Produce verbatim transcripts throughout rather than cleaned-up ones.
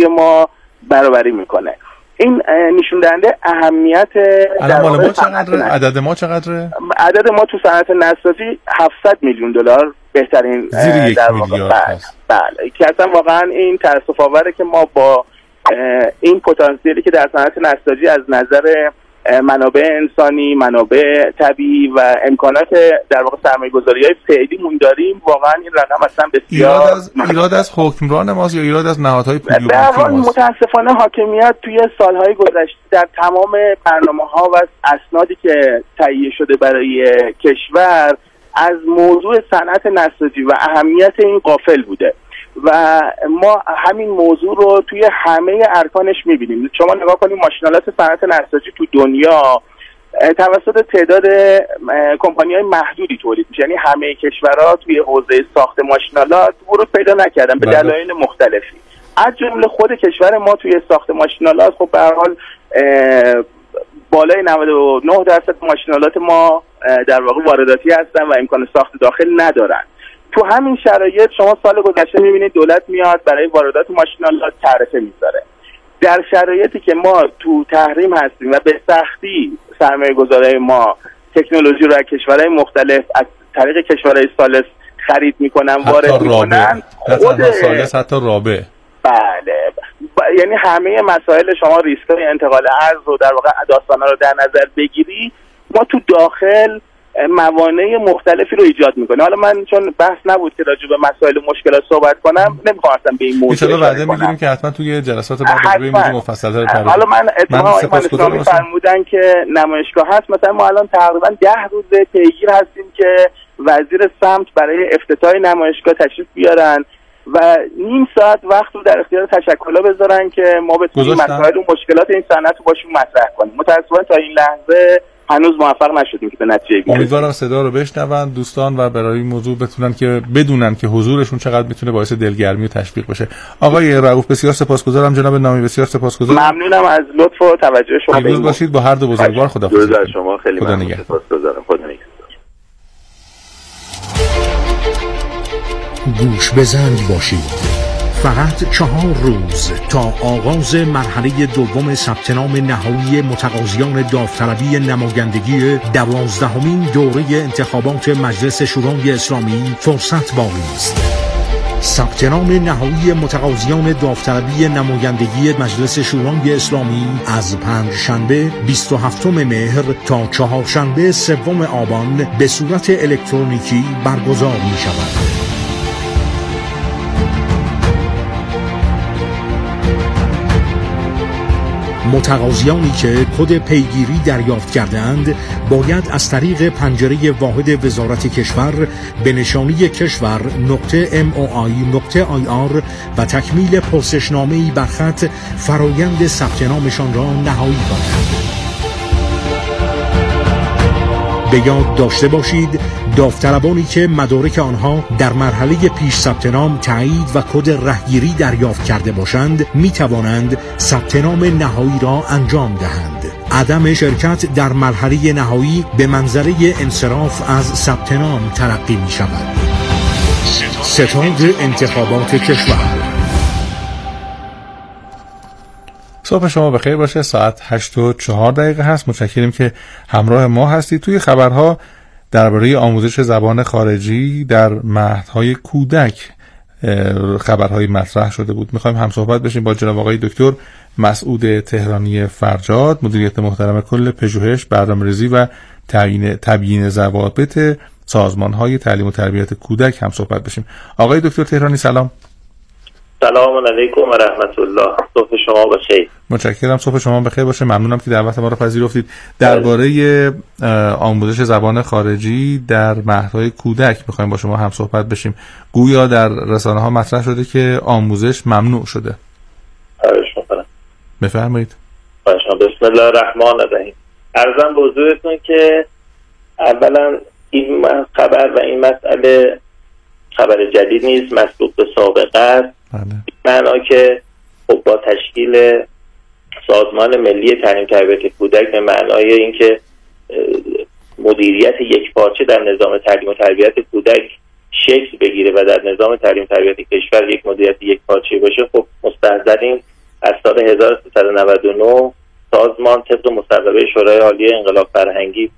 تکنولوژی ما برابری میکنه. این نشون دهنده اهمیت الان مال ما چقدره؟ عدد ما چقدره؟ عدد ما تو صنعت نساجی هفتصد میلیون دلار بهترین زیر یک میلیارد هست. بله که اصلا واقعا این تأسف آوره که ما با این پتانسیلی که در صنعت نساجی از نظر منابع انسانی، منابع طبیعی و امکانات در واقع سرمایه‌گذاری‌های فعلیمون داریم، واقعا این رقم اصلا بسیار ایراد از ایراد از حکمران ماست یا ایراد از نهادهای پولی و بانکی ماست؟ متاسفانه حاکمیت توی سالهای گذشته در تمام برنامه‌ها و اسنادی که تهیه شده برای کشور از موضوع صنعت نساجی و اهمیت این غافل بوده و ما همین موضوع رو توی همه ارکانش می‌بینیم. شما نگاه کنید ماشینالات صنعت نساجی تو دنیا توسط تعداد کمپانی‌های محدودی تولید میشه، یعنی همه کشورها توی حوزه ساخت ماشینالات ورود پیدا نکردن به دلایل مختلفی، از جمله خود کشور ما توی ساخت ماشینالات خب به هر حال بالای نود و نه درصد ماشینالات ما در واقع وارداتی هستن و امکان ساخت داخل ندارن. تو همین شرایط شما سال گذشته می‌بینید دولت میاد برای واردات ماشینالات تعرفه میذاره. در شرایطی که ما تو تحریم هستیم و به سختی سرمایه‌گذارای ما تکنولوژی رو از کشورهای مختلف از طریق کشورهای ثالث خرید میکنن، وارد میکنن، خود ثالث حتی رابع، بله ب... یعنی همه مسائل شما ریسک‌های انتقال ارز و در واقع داستانا رو در نظر بگیری، ما تو داخل موانع مختلفی رو ایجاد میکنه. حالا من چون بحث نبود که راجع به مسائل مشکلات صحبت کنم، نمیخواستم به این موضوع ان شاءالله وعده میگیریم که حتما توی جلسات بعد روی موضوع مفصل‌تر بپردازیم. حالا من اتفاقا من اسلامی فرمودن که نمایشگاه هست، مثلا ما الان تقریبا ده روزه پیگیر هستیم که وزیر سمت برای افتتاح نمایشگاه تشریف بیارن و نیم ساعت وقت رو در اختیار تشکل‌ها بذارن که ما بتونیم مسائل و مشکلات این صنعت رو باشون مطرح کنیم. متأسفانه تا این لحظه هنوز موفق نشدیم که به نتیجه برسیم. امیدوارم صدا رو بشنون دوستان و برای این موضوع بتونن که بدونن که حضورشون چقدر میتونه باعث دلگرمی و تشویق بشه. آقای رؤوف بسیار سپاسگزارم. جناب نامی بسیار سپاسگزارم. ممنونم از لطف و توجه شما. پیروز باشید با هر دو بزرگوار. خداحافظ. درود بر شما. خیلی ممنون. سپاسگزارم. خدا نگهدار. گوش بزن باشید. فقط چهار روز تا آغاز مرحله دوم ثبت نام نهایی متقاضیان داوطلبی نمایندگی دوازدهمین دوره انتخابات مجلس شورای اسلامی فرصت باقی است. ثبت نام نهایی متقاضیان داوطلبی نمایندگی مجلس شورای اسلامی از پنجشنبه بیست و هفتم مهر تا چهارشنبه سوم آبان به صورت الکترونیکی برگزار می شود. متقاضیانی که کد پیگیری دریافت کردند باید از طریق پنجره واحد وزارت کشور به نشانی کشور نقطه ام او آی نقطه آی آر و تکمیل پرسشنامه‌ای بر خط فرایند ثبت نامشان را نهایی کنند. به یاد داشته باشید داوطلبانی که مدارک آنها در مرحله پیش ثبت نام تایید و کد رهگیری دریافت کرده باشند می توانند ثبت نام نهایی را انجام دهند. عدم شرکت در مرحله نهایی به منزله انصراف از ثبت نام تلقی می شود. ستاد انتخابات کشور. صبح شما بخیر باشه. ساعت هشت و چهار دقیقه هست. متشکریم که همراه ما هستید. توی خبرها درباره آموزش زبان خارجی در مهدهای کودک خبرهای مطرح شده بود. میخوایم هم صحبت بشیم با جناب آقای دکتر مسعود تهرانی فرجاد، مدیریت محترم کل پژوهش، برنامه‌ریزی و تعیین تبیین ضوابط سازمان‌های تعلیم و تربیت کودک هم صحبت بشیم. آقای دکتر تهرانی سلام. سلام علیکم و رحمت الله. صبح شما بخیر. متشکرم. صبح شما بخیر باشه. ممنونم که دعوت ما رو پذیرفتید. درباره آموزش زبان خارجی در مهدهای کودک می‌خوایم با شما هم صحبت بشیم. گویا در رسانه‌ها مطرح شده که آموزش ممنوع شده. خواهش می‌کنم. بفرمایید. خواهش می‌کنم. بسم الله الرحمن الرحیم. عرضم به حضورتون که اولا این خبر و این مسئله خبر جدید نیست، مسبوق به سابقه است. معنا که خب با تشکیل سازمان ملی تعلیم تربیت کودک به معنای اینکه مدیریت یکپارچه در نظام تعلیم و تربیت کودک شکل بگیره و در نظام تعلیم تربیت کشور یک مدیریت یکپارچه باشه، خب مستحضریم از سال هزار و سیصد و نود و نه سازمان طبق مصوبه شورای عالی انقلاب فرهنگی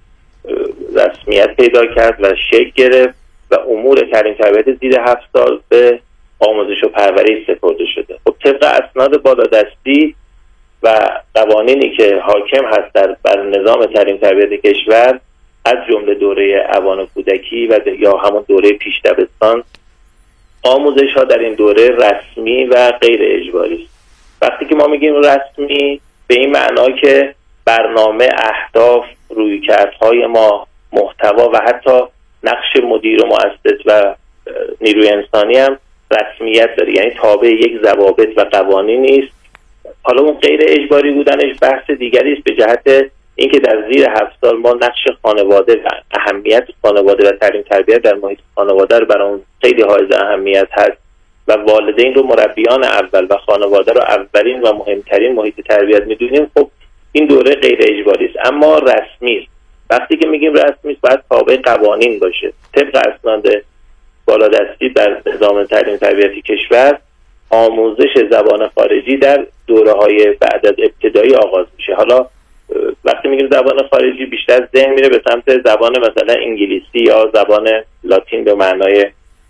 رسمیت پیدا کرد و شکل گرفت و امور تعلیم تربیت زیر هفت سال به آموزش و پرورش سپرده شده. خب طبق اسناد بالادستی و قوانینی که حاکم هست در بر نظام تعلیم تربیت کشور، از جمله دوره اوان کودکی و یا همون دوره پیش دبستان، آموزش ها در این دوره رسمی و غیر اجباری است. وقتی که ما میگیم رسمی، به این معنا که برنامه، اهداف، رویکردهای ما، محتوا و حتی نقش مدیر و مؤسس و نیروی انسانی هم رسمیت داره، یعنی تابع یک ضوابط و قوانین نیست. حالا اون غیر اجباری بودنش بحث دیگری است، به جهت اینکه در زیر هفت سال ما نقش خانواده و اهمیت خانواده و تعلیم تربیت در محیط خانواده رو برای اون خیلی حائز اهمیت هست و والدین رو مربیان اول و خانواده رو اولین و مهمترین محیط تربیت میدونیم. خب این دوره غیر اجباری است اما رسمی است. وقتی که میگیم رسمی است باید تابع قوانین باشه. طبق اسناد بالادستی در نظام تعلیم تربیتی کشور، آموزش زبان خارجی در دوره‌های بعد از ابتدایی آغاز میشه. حالا وقتی میگیم زبان خارجی بیشتر ذهن میره به سمت زبان مثلا انگلیسی یا زبان لاتین به معنای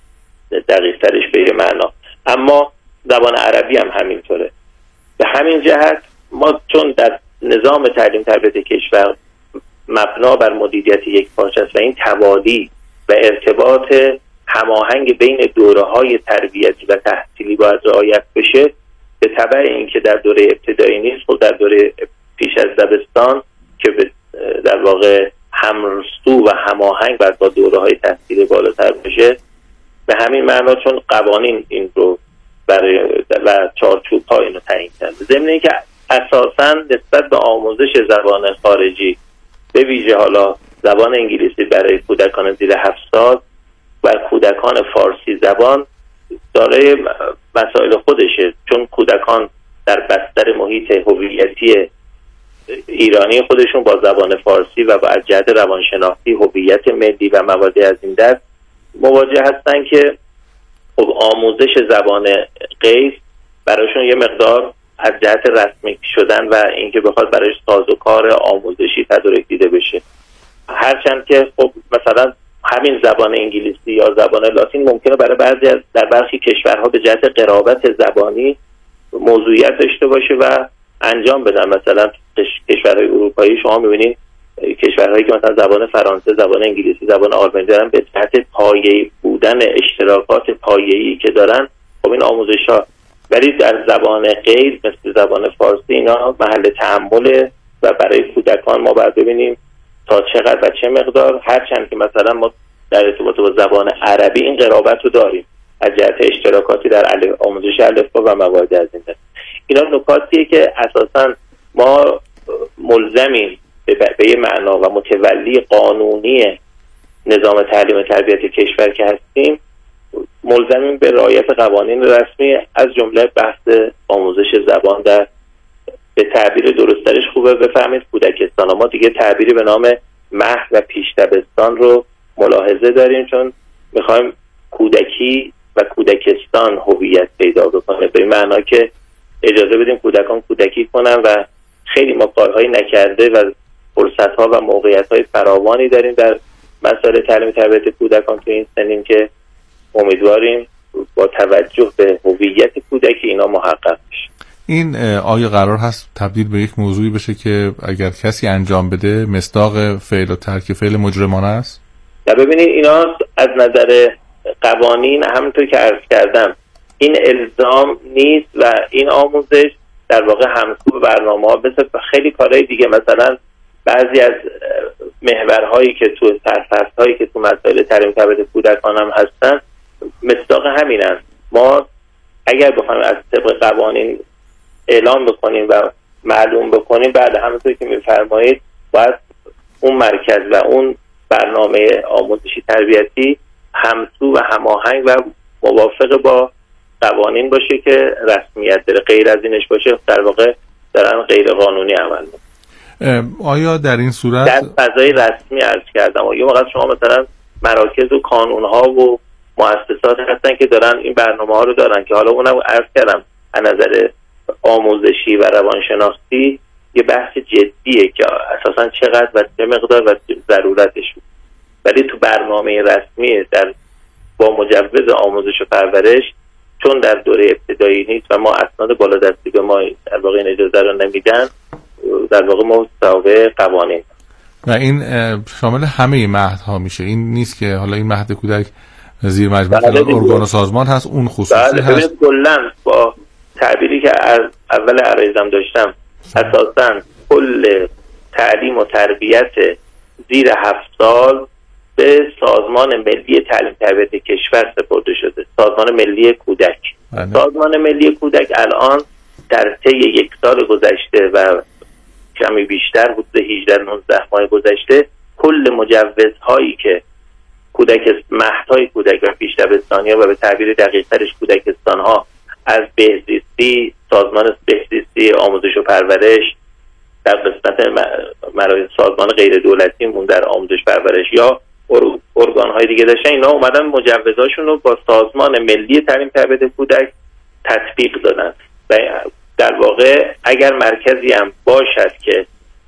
دقیق ترش به یه معنا، اما زبان عربی هم همینطوره. به همین جهت ما چون در نظام تعلیم تربیت کشور مبنا بر مدیریت یک پارچه است و این توالی و ارتباط هماهنگ بین دوره‌های تربیتی و تحصیلی باید رعایت بشه، به تبع اینکه در دوره ابتدایی نیست، خود در دوره پیش از دبستان که در واقع همرسو و هماهنگ باید با دوره‌های تحصیلی بالاتر بشه، به همین معنا چون قوانین این رو برای و چارچوب‌ها اینو تعیین کرده. ضمن اینکه اساساً نسبت به آموزش زبان خارجی، به ویژه حالا زبان انگلیسی برای کودکان زیر هفت سال و کودکان فارسی زبان، دارای مسائل خودشه، چون کودکان در بستر محیط هویتی ایرانی خودشون با زبان فارسی و با از جهت روانشناختی هویت ملی و مواردی از این دست مواجه هستن که خب آموزش زبان غیر برایشون یه مقدار از جهت رسمی شدن و اینکه بخواد برایش سازوکار آموزشی تدارک دیده بشه. هرچند که خب مثلا همین زبان انگلیسی یا زبان لاتین ممکنه برای بعضی از در برخی کشورها به جهت قرابت زبانی موضوعیت داشته باشه و انجام بدن. مثلا کشورهای اروپایی شما می‌بینید کشورهایی که مثلا زبان فرانسه، زبان انگلیسی، زبان آلمانی دارن، به جهت پایه‌ای بودن اشتراکات پایه‌ای که دارن، خب این آموزش‌ها، ولی در زبان غیر مثل زبان فارسی اینا محل تأمل و برای کودکان ما باید ببینیم تا چقدر و چه مقدار، هرچند که مثلا ما در ارتباط با زبان عربی این قرابت رو داریم از جهت اشتراکاتی در آموزش الفبا و موارد از این دست. اینا نکاتیه که اساساً ما ملزمیم به یه معنا و متولی قانونی نظام تعلیم تربیت کشور که هستیم، ملزمیم به رعایت قوانین رسمی، از جمله بحث آموزش زبان. در به تعبیر درسترش خوبه بفهمید کودکستان، ما دیگه تعبیری به نام مهد و پیش دبستان رو ملاحظه داریم، چون میخوایم کودکی و کودکستان هویت پیدا بکنه، به این معنا که اجازه بدیم کودکان کودکی کنن و خیلی ما کارهایی نکرده و فرصت‌ها و موقعیت‌های فراوانی داریم در مسائل تعلیم تربیت کودکان تو این سنین که امیدواریم با توجه به هویت کودکی اینا محقق بشه. این آیا قرار هست تبدیل به یک موضوعی بشه که اگر کسی انجام بده مصداق فعل و ترک فعل مجرمانه است؟ نه، ببینید اینا از نظر قوانین همونطور که عرض کردم این الزام نیست و این آموزش در واقع همسو برنامه‌ها مثل خیلی کارهای دیگه، مثلا بعضی از محورهایی که تو سرفصل‌هایی که تو مسائل تعلیم تربیت کودکان هم هستن مصداق همینن. ما اگر بخوایم از طبق قوانین اعلام بکنیم و معلوم بکنیم، بعد همونطور که می‌فرمایید باید اون مرکز و اون برنامه آموزشی تربیتی همسو و هماهنگ و موافق با قوانین باشه که رسمیت داره. غیر از اینش باشه در واقع دارن غیر قانونی عمل میکنن. آیا در این صورت در فضای رسمی عرض کردم و یه موقع شما مثلا مراکز و کانونها و مؤسسات هستن که دارن این برنامه ها رو دارن که حالا اونم عرض کردم از نظر آموزشی و روانشناختی یه بحث جدیه که اساساً چقدر و چه مقدار و ضرورتش بود، ولی تو برنامه رسمی در با مجوز آموزش و پرورش چون در دوره ابتدایی نیست و ما اسناد بالادستی به ما در واقع این اجازه رو نمیدن، در واقع مطابق قوانین و این شامل همه مهدها میشه. این نیست که حالا این مهد کودک زیر مجموعه ارگان و سازمان هست اون خصوصی بله هست. کلاً با تعبیری که اول عرضم داشتم اساساً کل تعلیم و تربیت زیر هفت سال به سازمان ملی تعلیم تربیت کشور سپرده شده، سازمان ملی کودک. بله. سازمان ملی کودک الان در طی یک سال گذشته و کمی بیشتر بود، هجده نوزده ماه گذشته، کل مجوزهایی که کودک مهدهای کودک و پیش دبستانی‌ها و به تعبیر دقیق‌ترش کودکستان‌ها از بهزیستی، سازمان بهزیستی آموزش و پرورش در قسمت مراکز سازمان غیر دولتی مون در آموزش پرورش یا ارگان‌های دیگه داشتن، اینا اومدن مجوزاشون رو با سازمان ملی تعلیم تربیت کودک تطبیق دادن. و در واقع اگر مرکزی هم باشد که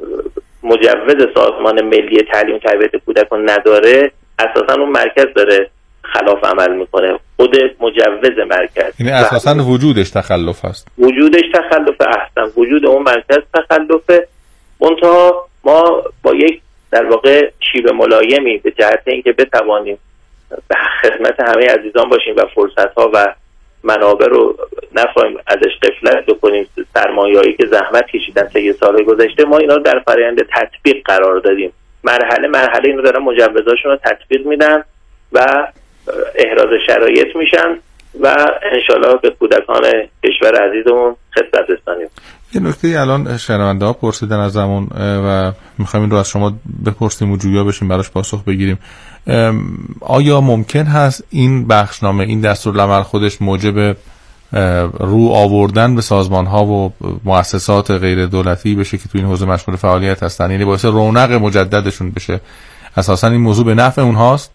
مجوز سازمان ملی تعلیم تربیت کودک رو نداره، اساسا اون مرکز داره خلاف عمل میکنه، خود مجوز مرکز. یعنی اساسا وجودش تخلف هست. وجودش تخلف احسن وجود اون مرکز تخلفه. منتها ما با یک در واقع شیوه ملایمی به جهت اینکه بتوانیم به خدمت همه عزیزان باشیم و فرصت‌ها و منابع رو نخواهیم ازش غفلت بکنیم، سرمایه‌ای که زحمت کشیدن طی سال‌های گذشته، ما اینا رو در فرآیند تطبیق قرار دادیم. مرحله مرحله اینو دارن مجوزاشون رو تطبیق میدن و احراز شرایط میشن و انشالله به کودکان کشور عزیزمون خدمت رسانیم. یه نکته الان شنونده ها پرسیدن ازمون و میخوایم این رو از شما بپرسیم و جویا بشیم براش پاسخ بگیریم. آیا ممکن هست این بخشنامه، این دستورالعمل خودش موجب رو آوردن به سازمان ها و مؤسسات غیر دولتی بشه که تو این حوزه مشغول فعالیت هستن، یعنی باعث رونق مجددشون بشه؟ اساسا این موضوع به نفع اونهاست؟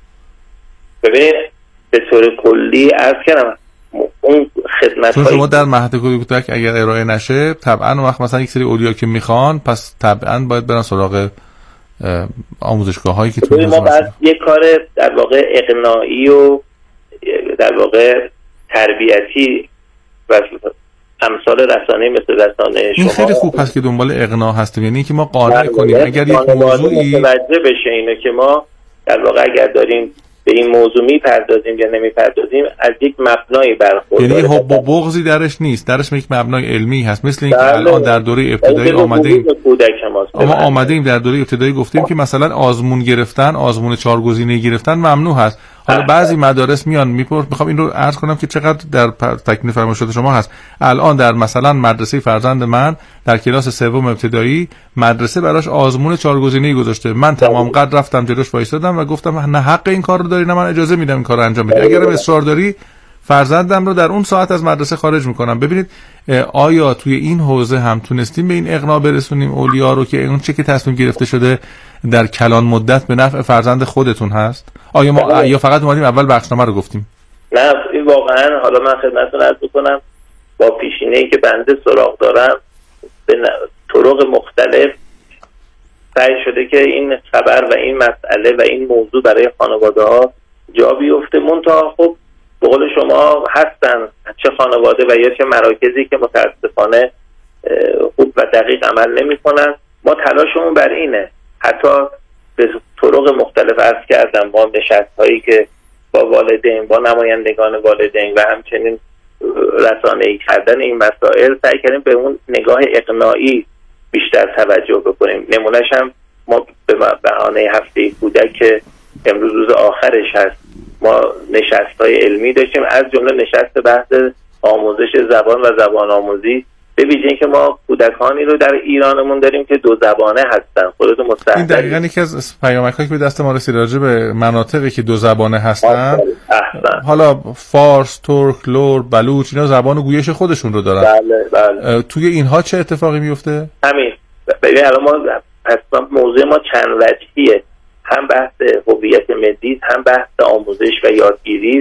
ببین به طور کلی عرض کردم اون خدمت چون شما در مهد کودک اگر ارائه نشه طبعا اون وقت مثلا یک سری اولیا که میخوان پس طبعا باید برن سراغ آموزشگاه هایی که تو ما بعد یک کار در واقع اقناعی و در واقع تربیتی و امثال رسانه مثل رسانه شما، این خیلی خوب هست که دنبال اقناع هستیم، یعنی که ما قانع کنیم اگر یک موضوعی متوجه بشه اینه که ما در واقع اگر داریم به این موضوع میپردازیم یا نمیپردازیم از یک مبنایی برخورداریم، یعنی حب و بغضی درش نیست، درش یک مبنای علمی هست. مثل اینکه الان در دوره ابتدایی آمده ایم اما آمده ایم در دوره ابتدایی گفتیم که مثلا آزمون گرفتن، آزمون چهار گزینه‌ای گرفتن ممنوع هست. حالا بعضی مدارس میان میپرس، میخوام این رو عرض کنم که چقدر در تکمیل فرمایشات شما هست. الان در مثلا مدرسه فرزند من در کلاس سوم ابتدایی مدرسه براش آزمون چهار گزینه‌ای گذاشته. من تمام قد رفتم جلوش وایسادم و گفتم نه حق این کار رو داری نه من اجازه میدم این کار رو انجام بدی. اگرم اصرار داری فرزندم رو در اون ساعت از مدرسه خارج میکنم. ببینید آیا توی این حوزه هم تونستیم به این اقناع برسونیم اولیا رو که اون چه که تصمیم گرفته شده در کلان مدت به نفع فرزند خودتون هست؟ آیا ما یا فقط اومدیم اول بخشنامه رو گفتیم؟ نه این واقعا حالا من خدمتتون عرض بکنم با پیشینه‌ای که بنده سراغ دارم به طرق مختلف سعی شده که این خبر و این مسئله و این موضوع برای خانواده‌ها جا بیفته. منتها خب به قول شما هستن چه خانواده و یا چه مراکزی که متاسفانه خوب و دقیق عمل نمی‌کنن. ما تلاشمون بر اینه، حتی به طرق مختلف عرض کردم با نشست‌هایی که با والدین، با نمایندگان والدین و همچنین رسانه‌ای کردن این مسائل سعی کردیم به اون نگاه اقناعی بیشتر توجه بکنیم. نمونه‌ش هم ما به بهانه هفته کودک که امروز روز آخرش هست ما نشست‌های علمی داشتیم، از جمله نشست بحث آموزش زبان و زبان آموزی، به ویژه اینکه ما کودکانی رو در ایرانمون داریم که دو زبانه هستن. خودتون مستحضر این دقیقاً یکی از پیامک‌هایی که به دست ما رسید راجع به مناطقی که دو زبانه هستن. احسن. حالا فارس، ترک، لور، بلوچ اینا زبان و گویش خودشون رو دارن. بله بله. توی اینها چه اتفاقی میفته؟ همین. ببین الان ما اصلا موضوع ما چند وجهیه، هم بحث هویت ملی، هم بحث آموزش و یادگیری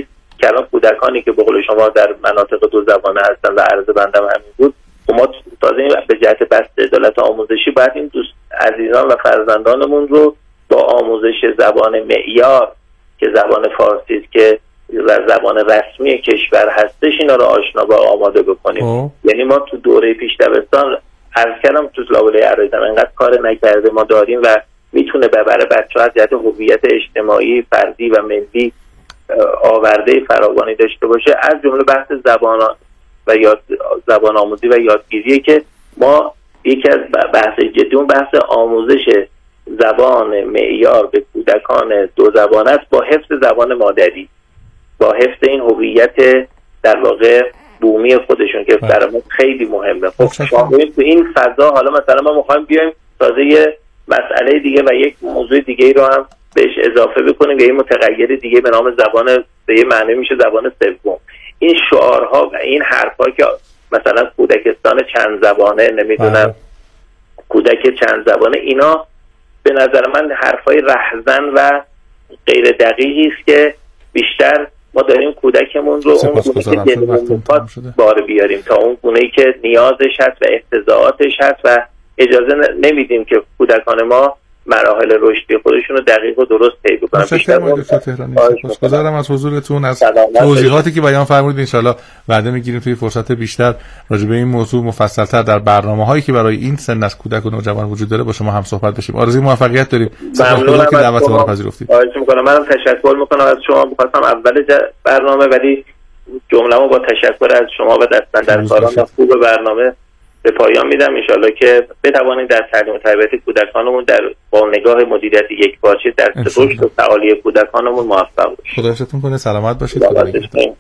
کلان کودکانی که به قول شما در مناطق دو زبانه هستن و عرض بندم همین بود، ما تازه به جهت بسط عدالت آموزشی باید این دوست عزیزان و فرزندانمون رو با آموزش زبان معیار که زبان فارسی است که زبان رسمی کشور هستش اینا رو آشنا با آماده بکنیم. او. یعنی ما تو دوره پیش دبستان عرض کردم تو لابلای عرایزم انقدر کار نکرده ما داریم و میتونه ببره بچه‌ها از جهت هویت اجتماعی فردی و ملی آورده فراوانی داشته باشه، از جمله بحث زبان و یاد زبان آموزی و یادگیریه که ما یکی از بحث جدیمون بحث آموزش زبان معیار به کودکان دو زبانه است با حفظ زبان مادری، با حفظ این هویت در واقع بومی خودشون که برای ما خیلی مهمه. خب شما تو این فضا حالا مثلا ما می‌خوایم بیایم تازه یه مسئله دیگه و یک موضوع دیگه ای رو هم بهش اضافه بکنیم، یه متغیر دیگه به نام زبان، به یه معنی میشه زبان سوم. این شعارها و این حرفا که مثلا کودکستان چند زبانه، نمیدونم کودک چند زبانه، اینا به نظر من حرفای رهزن و غیر دقیقی است که بیشتر ما داریم کودکمون رو اون گونه که دلمون میخواد بار بیاریم تا اون گونه‌ای که نیازش هست و احتضاعاتش هست و اجازه نمیدیم که کودکان ما مراحل رشدی خودشون رو دقیق و درست طی بکنن. متشکرم دکتر تهرانی. سپاسگزارم از حضورتون، از توضیحاتی که بیان فرمودید. ان شاءالله وعده میگیریم توی فرصت بیشتر راجع به این موضوع مفصل‌تر در برنامه‌هایی که برای این سن از کودک و نوجوان وجود داره با شما هم صحبت بشیم. آرزوی موفقیت داریم. سپاسگزارم که دعوت ما رو پذیرفتید. خواهش می‌کنم. منم تشکر می‌کنم از شما. می‌خواستم اول برنامه ولی جمله‌مو با تشکر از شما و دستاندرکاران خوب برنامه به پایان میدم. انشالله که بتوانید در تعلیم و تربیت کودکانمون در با نگاه مدیریت یکپارچه در رشد و تعالی کودکانمون موفق باشید. خدا شکرتون کنه. سلامت باشید. خدا نگهدار.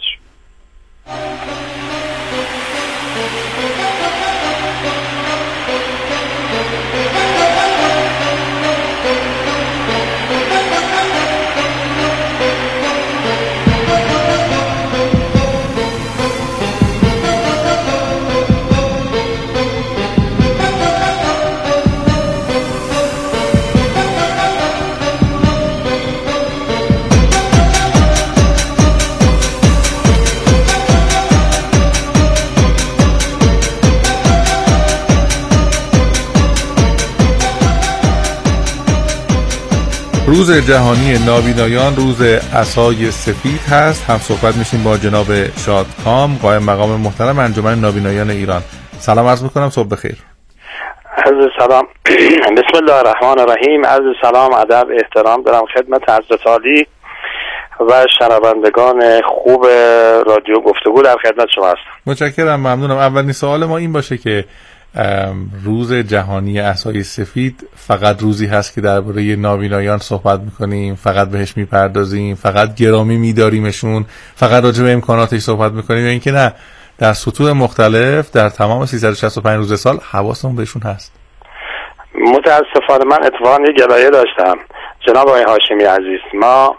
روز جهانی نابینایان روز عصای سفید هست. هم صحبت میشیم با جناب شادکام، قائم مقام محترم انجمن نابینایان ایران. سلام عرض میکنم، صبح بخیر. عرض سلام. بسم الله الرحمن الرحیم. عرض سلام، ادب، احترام دارم خدمت حضرت عالی و شنوندگان خوب رادیو گفتگو، در خدمت شما هستم. متشکرم، ممنونم. اولین سوال ما این باشه که روز جهانی عصای سفید فقط روزی هست که درباره نابینایان صحبت میکنیم، فقط بهش میپردازیم، فقط گرامی میداریمشون، فقط راجع به امکاناتش صحبت میکنیم، یا اینکه نه در سطوح مختلف در تمام سیصد و شصت و پنج روز سال حواسمون بهشون هست؟ متاسفانه من اتفاقا یه گلایه داشتم جناب آقای هاشمی عزیز. ما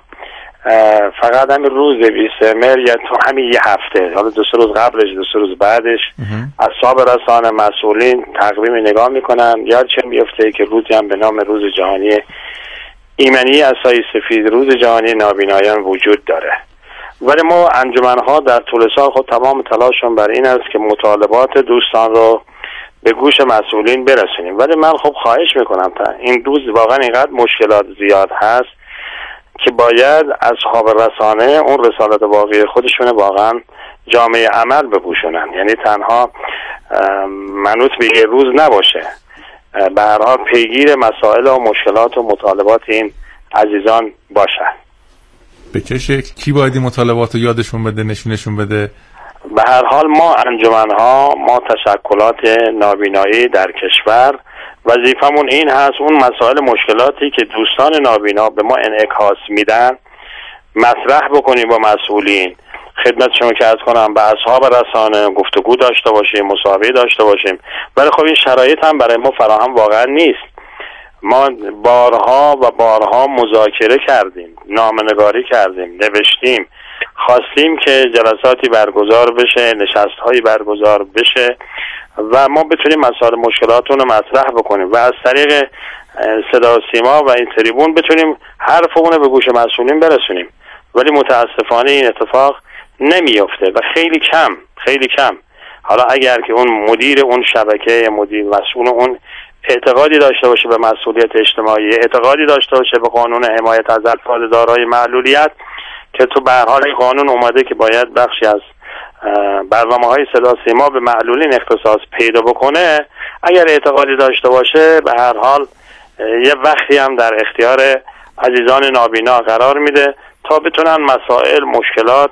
فقط همین روز بیست مهر یا تو همین یه هفته، حالا دو سه روز قبلش دو سه روز بعدش اصحاب رسانه مسئولین تقویم نگاه میکنن، یاد چه میفته که روزی هم به نام روز جهانی ایمنی عصای سفید، روز جهانی نابینایان وجود داره. ولی ما انجمنها در طول سال خود تمام تلاشون بر این است که مطالبات دوستان رو به گوش مسئولین برسونیم. ولی من خب خواهش میکنم تا این روز واقعا اینقدر مشکلات زیاد هست که باید اصحاب رسانه اون رسالت واقعی خودشون واقعا جامعه عمل بپوشونن، یعنی تنها منوط به یه روز نباشه، به هر حال پیگیر مسائل و مشکلات و مطالبات این عزیزان باشن. به چه شکل؟ کی باید این مطالبات رو یادشون بده، نشونشون بده؟ به هر حال ما انجمنها، ما تشکلات نابینایی در کشور وظیفمون این هست اون مسائل مشکلاتی که دوستان نابینا به ما انعکاس میدن مطرح بکنیم با مسئولین. خدمت شما که عرض کنم به اصحاب رسانه گفتگو داشته باشیم، مصاحبه داشته باشیم، ولی خب این شرایط هم برای ما فراهم واقعا نیست. ما بارها و بارها مذاکره کردیم، نامه‌نگاری کردیم، نوشتیم، خواستیم که جلساتی برگزار بشه، نشست‌هایی برگزار بشه و ما بتونیم مسائل مشکلاتون رو مطرح بکنیم و از طریق صدا و سیما و این تریبون بتونیم حرفمون رو به گوش مسئولین برسونیم. ولی متاسفانه این اتفاق نمیفته و خیلی کم خیلی کم. حالا اگر که اون مدیر اون شبکه، مدیر مسئول اون اعتقادی داشته باشه به مسئولیت اجتماعی، اعتقادی داشته باشه به قانون حمایت از افراد دارای معلولیت که تو به هر حال این قانون اومده که باید بخشی از برنامه‌های صدا سیما به معلولین اختصاص پیدا بکنه، اگر اعتقادی داشته باشه به هر حال یه وقتی هم در اختیار عزیزان نابینا قرار میده تا بتونن مسائل، مشکلات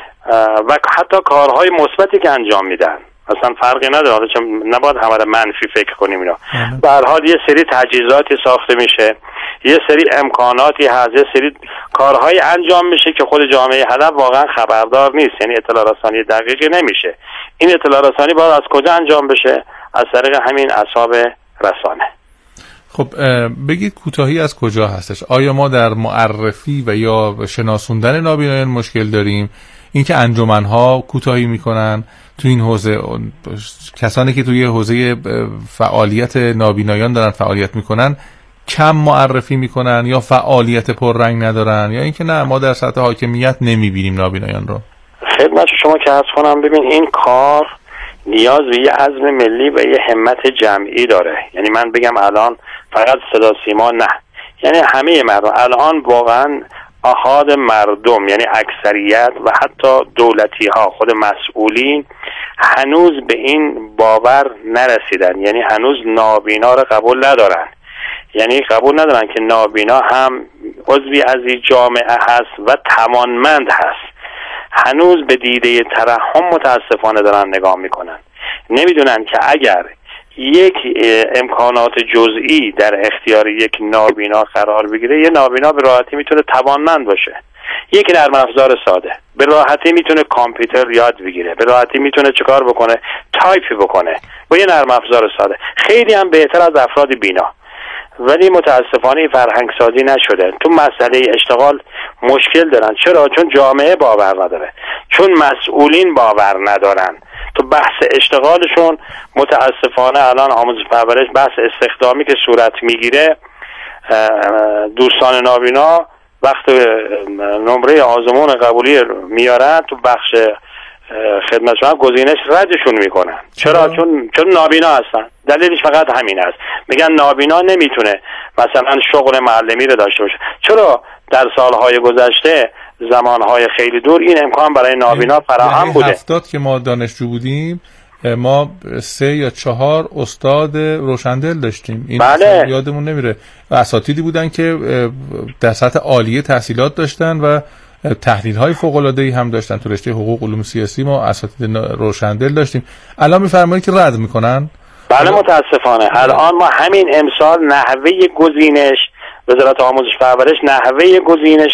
و حتی کارهای مثبتی که انجام میدن، اصلا فرقی نداره، چون نباید همه منفی فکر کنیم اینا. به هر حال یه سری تجهیزاتی ساخته میشه، یه سری امکاناتی هست، یه سری کارهای انجام میشه که خود جامعه هدف واقعا خبردار نیست، یعنی اطلاع رسانی دقیقی نمیشه. این اطلاع رسانی باید از کجا انجام بشه؟ از طریق همین اصحاب رسانه. خب بگید کوتاهی از کجا هستش؟ آیا ما در معرفی و یا شناسوندن نابینایان مشکل داریم؟ اینکه انجمن‌ها کوتاهی میکنن تو این حوزه، کسانی که توی حوزه فعالیت نابینایان دارن فعالیت میکنن کم معرفی میکنن یا فعالیت پررنگ ندارن، یا اینکه نه ما در سطح حاکمیت نمیبینیم نابینایان رو؟ خدمت شما که عرض کنم، ببین این کار نیاز به یه عزم ملی و یه همت جمعی داره. یعنی من بگم الان فقط صدا سیما نه، یعنی همه مردم الان واقعا احاد مردم، یعنی اکثریت و حتی دولتی ها، خود مسئولین هنوز به این باور نرسیدن، یعنی هنوز نابینا رو قبول ندارن، یعنی قبول ندارن که نابینا هم عضوی از این جامعه هست و توانمند هست. هنوز به دیده ترحم متاسفانه دارن نگاه میکنن، نمیدونن که اگر یک امکانات جزئی در اختیار یک نابینا قرار بگیره، یه نابینا به راحتی میتونه توانمند باشه. یک نرم افزار ساده به راحتی میتونه کامپیوتر یاد بگیره، به راحتی میتونه چیکار بکنه؟ تایپ بکنه با یه نرم افزار ساده، خیلی هم بهتر از افراد بینا. ولی متاسفانه فرهنگ سازی نشده. تو مسئله اشتغال مشکل دارن. چرا؟ چون جامعه باور نداره، چون مسئولین باور ندارن. تو بحث اشتغالشون متاسفانه الان آموزش پرورش، بحث استخدامی که صورت میگیره، دوستان نابینا وقت نمره آزمون قبولی میارن تو بخش خدمت شما گزینش ردشون میکنن. چرا؟ چون چون نابینا هستن. دلیلش فقط همین است. میگن نابینا نمیتونه مثلا شغل معلمی رو داشته باشه. چرا در سالهای گذشته، زمانهای خیلی دور، این امکان برای نابینا فراهم بوده؟ هفتاد که ما دانشجو بودیم ما سه یا چهار استاد روشندل داشتیم. این بله. یادمون نمیره. اساتیدی بودن که در سطح عالیه تحصیلات داشتن و تحلیل‌های فوق‌العاده‌ای هم داشتن. تو رشته حقوق علوم سیاسی ما اساتید روشندل داشتیم. الان می‌فرمایید که رد میکنن؟ بله متاسفانه. الان ما همین امسال نحوه گزینش، وزارت آموزش پرورش نحوه گزینش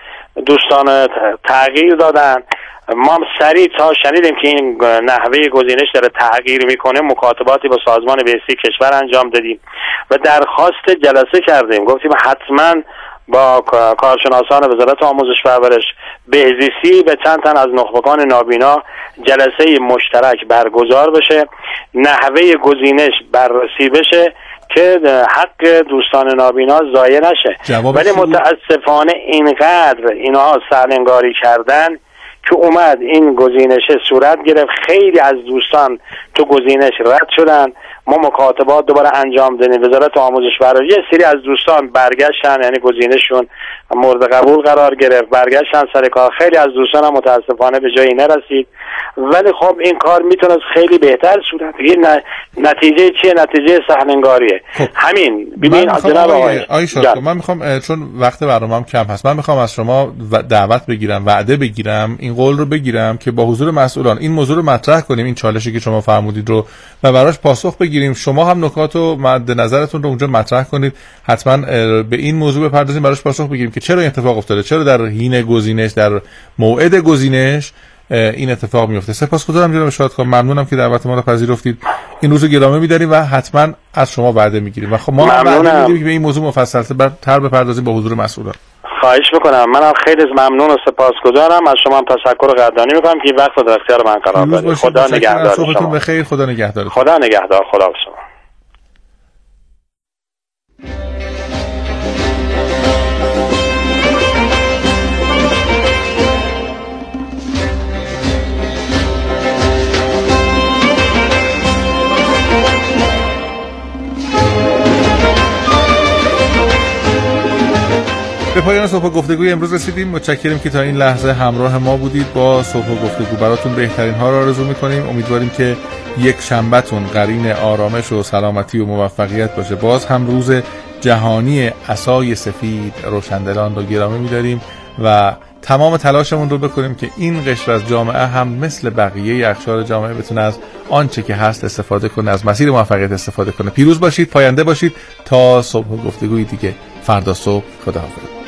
دوستان تغییر دادن. ما سریع تا شنیدیم که این نحوه گزینش داره تغییر میکنه، مکاتباتی با سازمان بهزیستی کشور انجام دادیم و درخواست جلسه کردیم. گفتیم حتما با کارشناسان وزارت آموزش پرورش، بهزیستی و چند تن از نخبگان نابینا جلسه مشترک برگزار بشه، نحوه گزینش بررسی بشه که حق دوستان نابینا ضایع نشه. ولی متاسفانه اینقدر اینها سرنگاری کردن که اومد این گزینش صورت گرفت، خیلی از دوستان تو گزینش رد شدن. ما مکاتبات دوباره انجام دادیم، وزارت آموزش پرورش، یه سری از دوستان برگشتن، یعنی گزینششون مورد قبول قرار گرفت، برگشتن سر کار. خیلی از دوستان هم متاسفانه به جایی نرسید. ولی خب این کار میتونه خیلی بهتر صورت بگیره. نتیجه چیه؟ نتیجه سهلنگاریه. خب. همین ببین جناب آقای آقای شاد، من میخوام چون وقت برنامه‌ام کم هست، من میخوام از شما دعوت بگیرم، وعده بگیرم، این قول رو بگیرم که با حضور مسئولان این موضوع رو مطرح کنیم، این چالشی که شما فرمودید رو، و براش پاسخ بگیریم. شما هم نکات و مد نظرتون رو اونجا مطرح کنید، حتما به این موضوع بپردازیم، براش پاسخ بگیریم که چرا این اتفاق افتاده، چرا در حین گزینش، در موعد گزینش این اتفاق میفته. سپاسگزارم جناب شادکام، ممنونم که دعوت ما رو پذیرفتید. این روزو گرامی می‌داریم و حتما از شما وعده می‌گیریم و خب ما وعده می‌دیم که به این موضوع مفصل‌تر بپردازیم با حضور مسئولان. خواهش میکنم. منم خیلی ممنون و سپاسگزارم. از شما هم تشکر قدردانی میکنم که وقت در اختیار من قرار دادید. خدا نگهدار شما. بخیر. خدا نگهدار. خدا نگهدار. خدا شما. پایان صبح گفتگوی امروز رسیدیم. متشکریم که تا این لحظه همراه ما بودید. با صبح گفتگو براتون بهترین ها را آرزو می‌کنیم. امیدواریم که یک شنبهتون قرین آرامش و سلامتی و موفقیت باشه. باز هم روز جهانی عصای سفید روشندلان رو گرامی می‌داریم و تمام تلاشمون رو بکنیم که این قشر از جامعه هم مثل بقیه اقشار جامعه بتونه از آنچه که هست استفاده کنه، از مسیر موفقیت استفاده کنه. پیروز باشید، پاینده باشید. تا صبح گفتگوی دیگه فردا صبح. خداحافظ.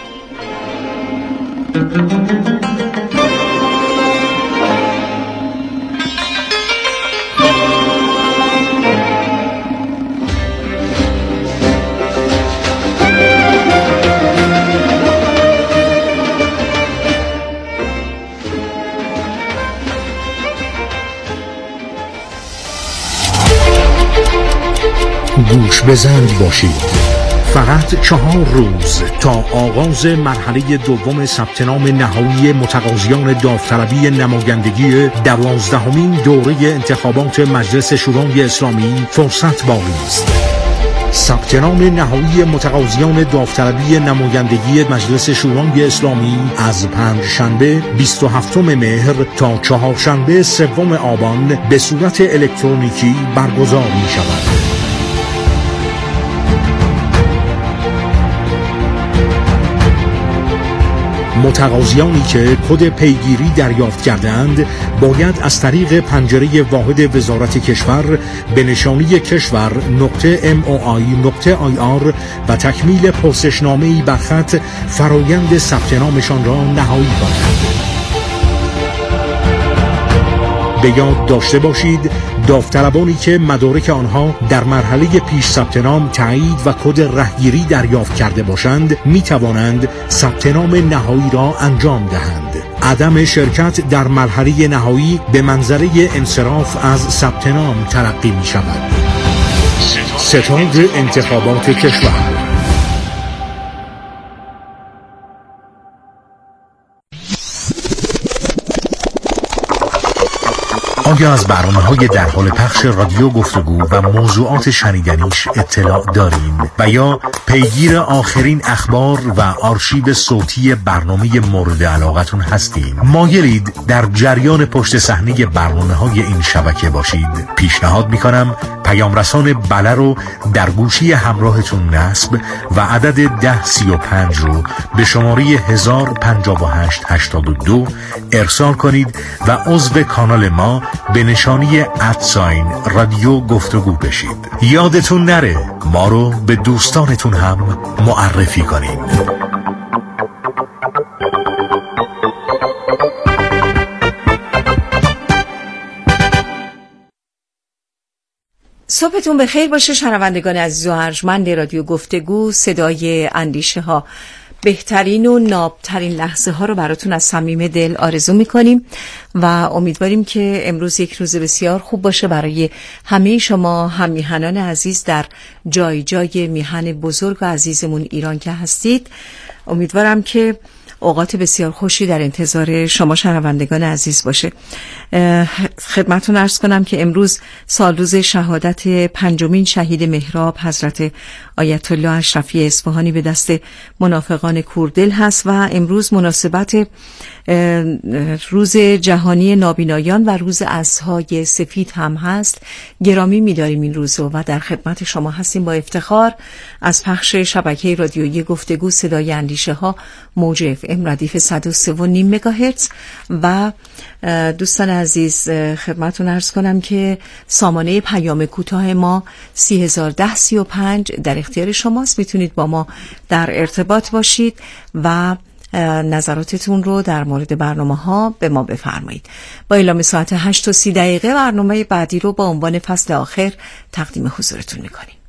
گوش بزند باشید. فقط چهار روز تا آغاز مرحله دوم ثبت نام نهایی متقاضیان داوطلبی نمایندگی دوازدهمین دوره انتخابات مجلس شورای اسلامی فرصت باقی است. ثبت نام نهایی متقاضیان داوطلبی نمایندگی مجلس شورای اسلامی از پنجشنبه بیست و هفتم مهر تا چهارشنبه سوم آبان به صورت الکترونیکی برگزار می شود. متقاضیانی که کد پیگیری دریافت کردند باید از طریق پنجره واحد وزارت کشور به نشانی کشور نقطه ام او آی نقطه آی آر و تکمیل پرسشنامه‌ای بر خط فرایند ثبت نامشان را نهایی کنند. به یاد داشته باشید داوطلبانی که مدارک آنها در مرحله پیش ثبت نام تایید و کد رهگیری دریافت کرده باشند می توانند ثبت نام نهایی را انجام دهند. عدم شرکت در مرحله نهایی به منظره انصراف از ثبت نام تلقی می شود. ستاد انتخابات کشور. آیا از برنامه‌های در حال پخش رادیو گفتگو و موضوعات شنیدنیش اطلاع دارین و یا پیگیر آخرین اخبار و آرشیو صوتی برنامه مورد علاقتون هستین؟ مایلید در جریان پشت صحنه برنامه‌های این شبکه باشید؟ پیشنهاد می‌کنم پیام رسان بله رو در گوشی همراهتون نصب و عدد ده سی و پنج رو به شماره هزار و پنجاه و هشت هشتاد و دو ارسال کنید و عضو کانال ما به نشانی ادساین رادیو گفتگو بشید. یادتون نره ما رو به دوستانتون هم معرفی کنید. صبحتون بخیر باشه شنوندگان عزیز و ارجمند رادیو گفتگو، صدای اندیشه ها. بهترین و نابترین لحظه ها رو براتون از صمیم دل آرزو میکنیم و امیدواریم که امروز یک روز بسیار خوب باشه برای همه شما هم میهنان عزیز در جای جای میهن بزرگ و عزیزمون ایران که هستید. امیدوارم که اوقات بسیار خوشی در انتظار شما شنوندگان عزیز باشه. خدمتتون عرض کنم که امروز سال روز شهادت پنجمین شهید محراب حضرت آیت الله اشرفی اصفهانی به دست منافقان کوردل هست و امروز مناسبت روز جهانی نابینایان و روز عصای سفید هم هست. گرامی می‌داریم این روزو و در خدمت شما هستیم با افتخار از پخش شبکه رادیویی گفتگو صدای اندیشه ها موج اف ام ردیف صد و سه و نیم مگاهرتز و دوستان عزیز خدمتتون عرض کنم که سامانه پیام کوتاه ما سی هزار ده سی و پنج در اختیار شماست. میتونید با ما در ارتباط باشید و نظراتتون رو در مورد برنامه ها به ما بفرمایید. با اعلام ساعت هشت و سی دقیقه برنامه بعدی رو با عنوان فصل آخر تقدیم حضورتون میکنیم.